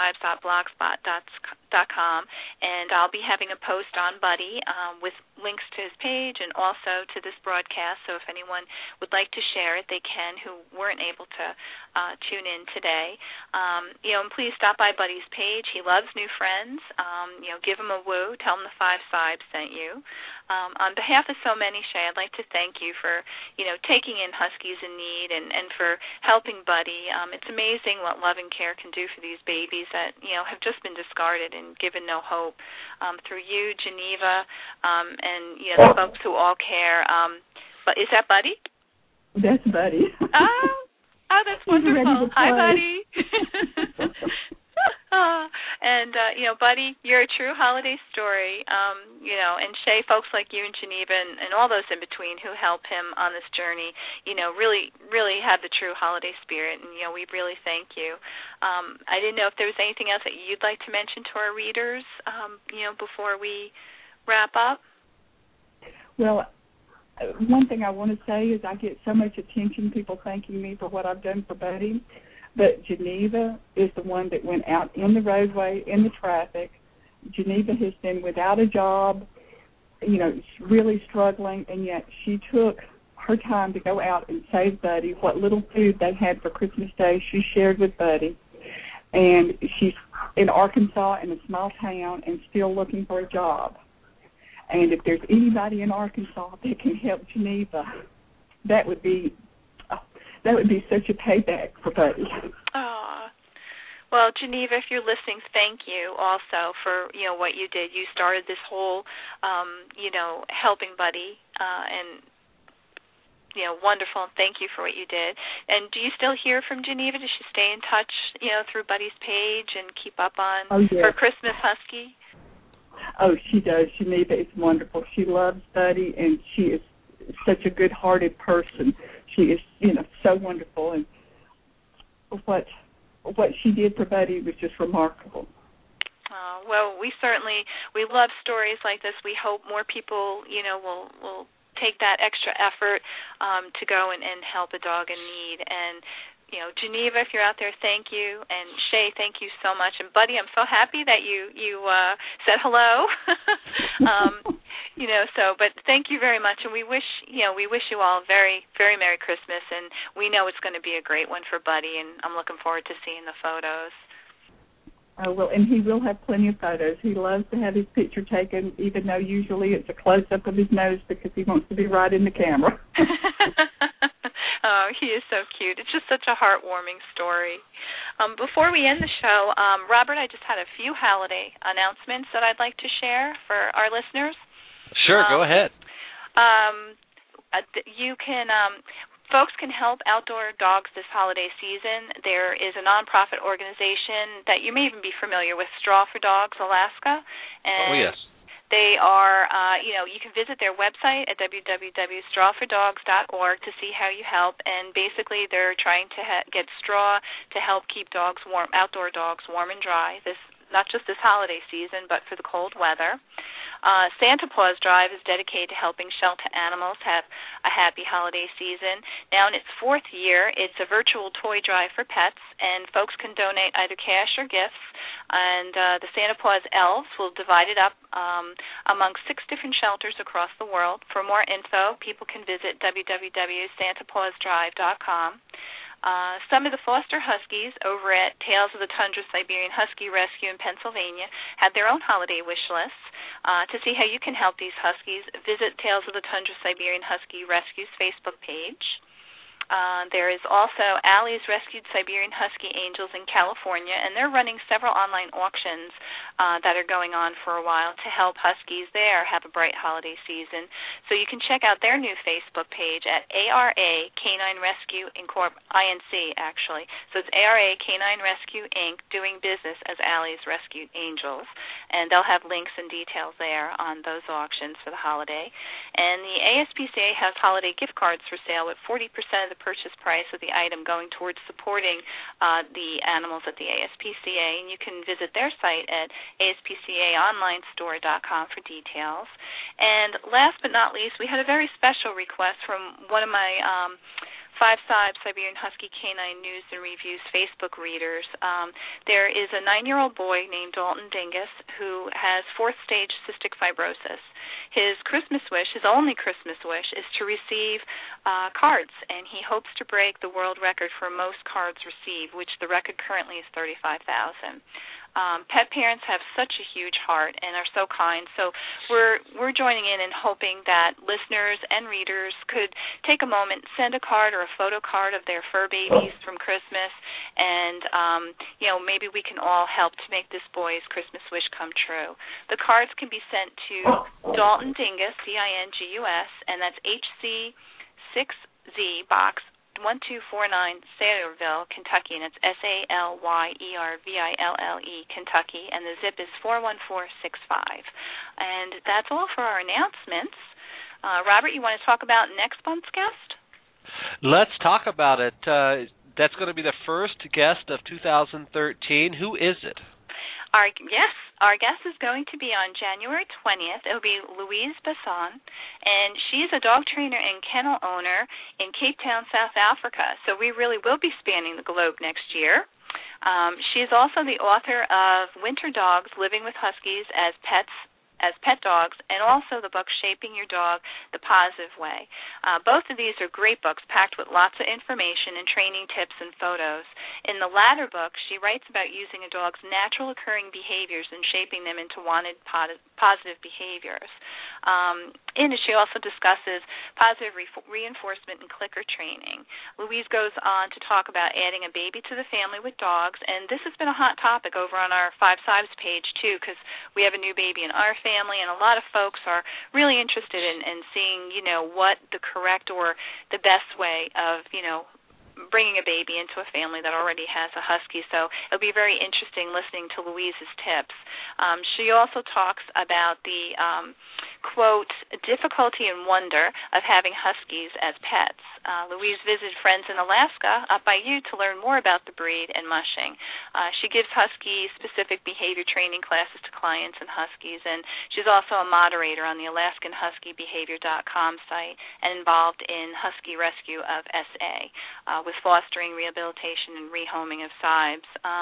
fivesides.blogspot.com, and I'll be having a post on Buddy with links to his page and also to this broadcast, so if anyone would like to share it, they can, who weren't able to tune in today. And please stop by Buddy's page. He loves new friends. Give him a woo. Tell him the Five Sibes sent you. On behalf of so many, Shay, I'd like to thank you for, taking in Huskies in need and for helping Buddy. It's amazing what love and care can do for these babies that, have just been discarded and given no hope. Through you, Geneva, and, the folks who all care. But is that Buddy? That's Buddy. Oh, that's wonderful. Hi, Buddy. And, Buddy, you're a true holiday story, and Shay, folks like you and Geneva and all those in between who help him on this journey, really, really have the true holiday spirit, and, we really thank you. I didn't know if there was anything else that you'd like to mention to our readers, before we wrap up. Well, one thing I want to say is I get so much attention, people thanking me for what I've done for Buddy, but Geneva is the one that went out in the roadway, in the traffic. Geneva has been without a job, really struggling, and yet she took her time to go out and save Buddy. What little food they had for Christmas Day, she shared with Buddy. And she's in Arkansas in a small town and still looking for a job. And if there's anybody in Arkansas that can help Geneva, that would be such a payback for Buddy. Oh. Well, Geneva, if you're listening, thank you also for, what you did. You started this whole, helping Buddy, and, wonderful, and thank you for what you did. And do you still hear from Geneva? Does she stay in touch, through Buddy's page and keep up on her Christmas Husky? Oh, she does. Geneva is wonderful. She loves Buddy, and she is such a good-hearted person. She is, so wonderful, and what she did for Buddy was just remarkable. Well, we love stories like this. We hope more people, will take that extra effort to go and help a dog in need. And, Geneva, if you're out there, thank you. And Shay, thank you so much. And Buddy, I'm so happy that you said hello. But thank you very much. And we wish you all a very, very Merry Christmas. And we know it's going to be a great one for Buddy. And I'm looking forward to seeing the photos. Well, and he will have plenty of photos. He loves to have his picture taken, even though usually it's a close-up of his nose because he wants to be right in the camera. Oh, he is so cute. It's just such a heartwarming story. Before we end the show, Robert, I just had a few holiday announcements that I'd like to share for our listeners. Sure, go ahead. You can... Folks can help outdoor dogs this holiday season. There is a nonprofit organization that you may even be familiar with, Straw for Dogs Alaska. And yes. They are, you can visit their website at www.strawfordogs.org to see how you help. And basically they're trying to get straw to help keep dogs warm, outdoor dogs warm and dry, not just this holiday season, but for the cold weather. Santa Paws Drive is dedicated to helping shelter animals have a happy holiday season. Now in its 4th year, it's a virtual toy drive for pets, and folks can donate either cash or gifts. And the Santa Paws elves will divide it up among 6 different shelters across the world. For more info, people can visit www.santapawsdrive.com. Some of the foster huskies over at Tales of the Tundra Siberian Husky Rescue in Pennsylvania had their own holiday wish lists. To see how you can help these huskies, visit Tales of the Tundra Siberian Husky Rescue's Facebook page. There is also Allie's Rescued Siberian Husky Angels in California, and they're running several online auctions that are going on for a while to help huskies there have a bright holiday season. So you can check out their new Facebook page at ARA Canine Rescue Inc. actually. So it's ARA Canine Rescue Inc. doing business as Allie's Rescued Angels. And they'll have links and details there on those auctions for the holiday. And the ASPCA has holiday gift cards for sale with 40% of the purchase price of the item going towards supporting the animals at the ASPCA. And you can visit their site at aspcaonlinestore.com for details. And last but not least, we had a very special request from one of my 5-Side Siberian Husky Canine News and Reviews Facebook readers. There is a 9-year-old boy named Dalton Dingus who has 4th-stage cystic fibrosis. His Christmas wish, his only Christmas wish, is to receive cards, and he hopes to break the world record for most cards received, which the record currently is 35,000. Pet parents have such a huge heart and are so kind, so we're joining in and hoping that listeners and readers could take a moment, send a card or a photo card of their fur babies from Christmas, and maybe we can all help to make this boy's Christmas wish come true. The cards can be sent to Dalton Dingus, D-I-N-G-U-S, and that's HC 6Z Box 1249 Sayreville, Kentucky, and it's SALYERVILLE, Kentucky, and the zip is 41465. And that's all for our announcements. Robert, you want to talk about next month's guest? Let's talk about it. That's going to be the first guest of 2013. Who is it? Yes, our guest is going to be on January 20th. It'll be Louise Basson, and she's a dog trainer and kennel owner in Cape Town, South Africa. So we really will be spanning the globe next year. She is also the author of Winter Dogs, Living with Huskies as Pet dogs, and also the book Shaping Your Dog the Positive Way. Both of these are great books packed with lots of information and training tips and photos. In the latter book, she writes about using a dog's natural occurring behaviors and shaping them into wanted positive behaviors. And she also discusses positive reinforcement and clicker training. Louise goes on to talk about adding a baby to the family with dogs, and this has been a hot topic over on our Five Sides page, too, because we have a new baby in our family, and a lot of folks are really interested in seeing, what the correct or the best way of, bringing a baby into a family that already has a husky. So it'll be very interesting listening to Louise's tips. She also talks about the, quote, difficulty and wonder of having huskies as pets. Louise visited friends in Alaska up by you to learn more about the breed and mushing. She gives husky-specific behavior training classes to clients and huskies, and she's also a moderator on the AlaskanHuskyBehavior.com site and involved in Husky Rescue of SA with fostering, rehabilitation, and rehoming of sibes.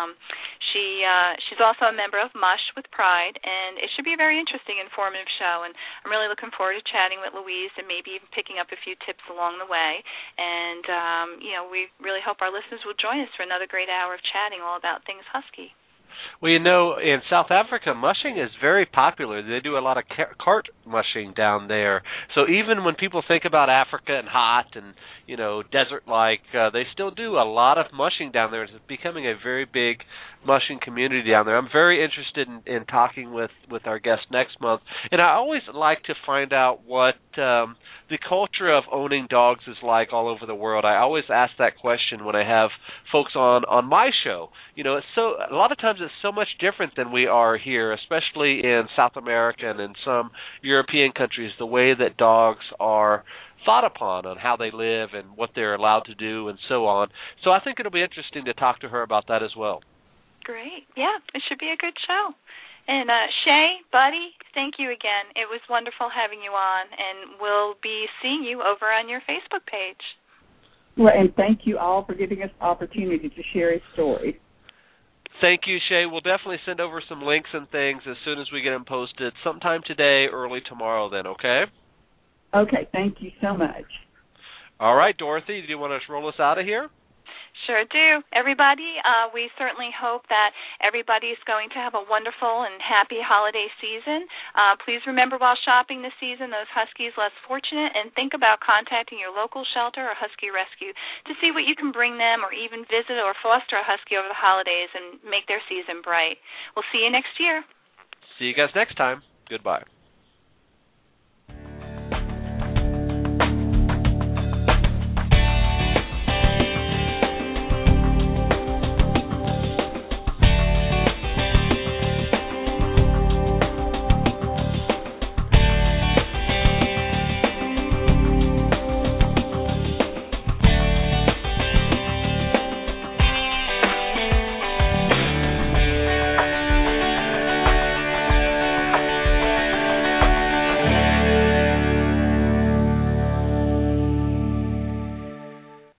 She's also a member of Mush with Pride, and it should be a very interesting, informative show, and I'm really looking forward to chatting with Louise and maybe even picking up a few tips along the way. And, we really hope our listeners will join us for another great hour of chatting all about things husky. Well, in South Africa, mushing is very popular. They do a lot of cart mushing down there. So even when people think about Africa and hot and, desert-like, they still do a lot of mushing down there. It's becoming a very big mushing community down there. I'm very interested in talking with our guest next month. And I always like to find out what the culture of owning dogs is like all over the world. I always ask that question when I have folks on my show. A lot of times it's so much different than we are here, especially in South America and in some European countries, the way that dogs are thought upon on how they live and what they're allowed to do and so on. So I think it'll be interesting to talk to her about that as well. Great. Yeah, it should be a good show. And Shay, buddy, thank you again. It was wonderful having you on, and we'll be seeing you over on your Facebook page. Well, and thank you all for giving us the opportunity to share a story. Thank you, Shay. We'll definitely send over some links and things as soon as we get them posted, sometime today, early tomorrow then, okay? Okay, thank you so much. All right, Dorothy, do you want to roll us out of here? Sure do. Everybody, we certainly hope that everybody's going to have a wonderful and happy holiday season. Please remember while shopping this season those huskies less fortunate, and think about contacting your local shelter or husky rescue to see what you can bring them, or even visit or foster a husky over the holidays and make their season bright. We'll see you next year. See you guys next time. Goodbye.